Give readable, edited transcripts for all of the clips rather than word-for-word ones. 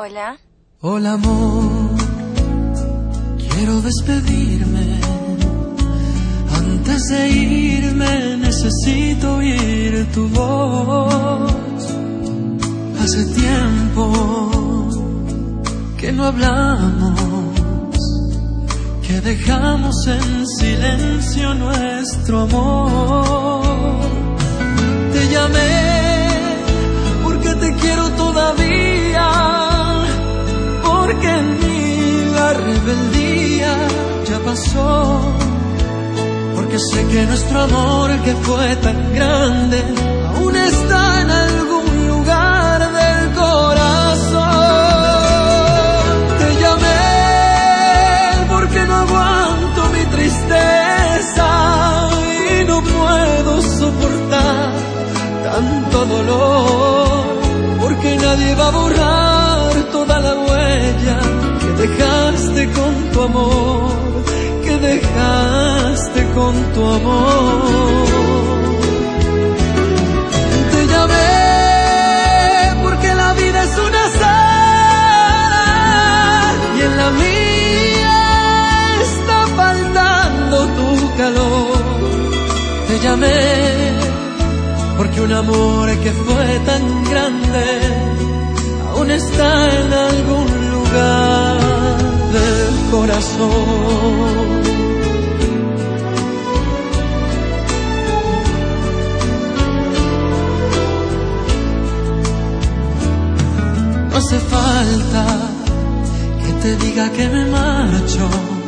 Hola. Hola amor, quiero despedirme. Antes de irme necesito oír tu voz. Hace tiempo que no hablamos, que dejamos en silencio nuestro amor. Te llamé porque te quiero todavía, porque en mí la rebeldía ya pasó, porque sé que nuestro amor que fue tan grande aún está en algún lugar del corazón. Te llamé porque no aguanto mi tristeza y no puedo soportar tanto dolor, porque nadie va a borrar toda la huella que dejaste con tu amor, que dejaste con tu amor. Te llamé porque la vida es un azar y en la mía está faltando tu calor. Te llamé porque un amor que fue tan grande aún está en algún lugar del corazón. No hace falta que te diga que me marcho,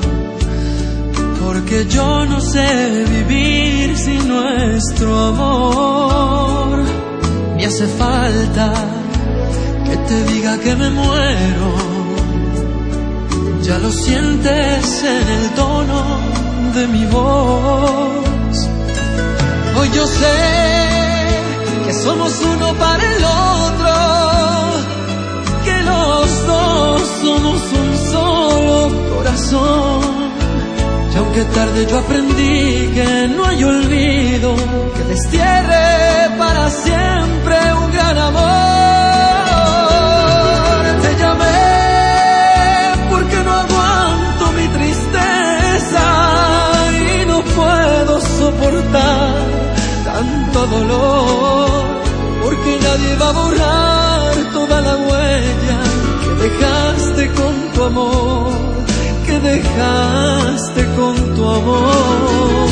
porque yo no sé vivir sin nuestro amor. Me hace falta que te diga que me muero, ya lo sientes en el tono de mi voz. Hoy yo sé que somos uno para el otro, que los dos somos un solo corazón. Y aunque tarde yo aprendí que no hay olvido que destierre para siempre un gran amor. Te llamé porque no aguanto mi tristeza y no puedo soportar tanto dolor, porque nadie va a borrar toda la huella que dejaste con tu amor, que dejaste con tu amor.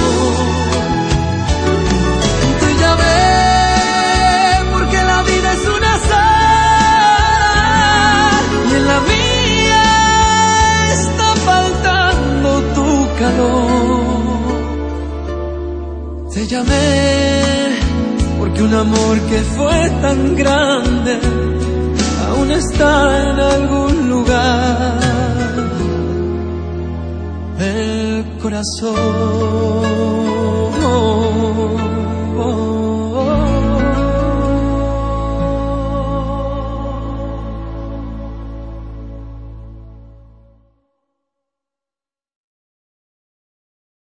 Te llamé porque la vida es un azar y en la mía está faltando tu calor. Te llamé porque un amor que fue tan grande aún está en algún lugar del corazón.